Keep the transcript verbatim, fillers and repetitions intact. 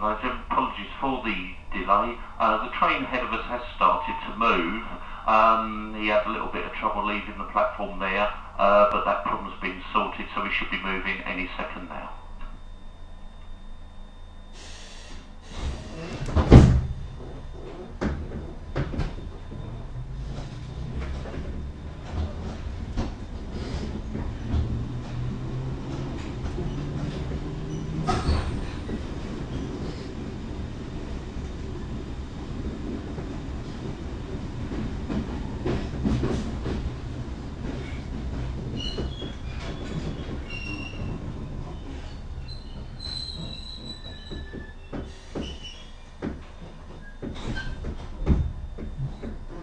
ladies and apologies for the delay. Uh, the train ahead of us has started to move. Um, he had a little bit of trouble leaving the platform there, uh, but that problem's been sorted, so we should be moving any second now.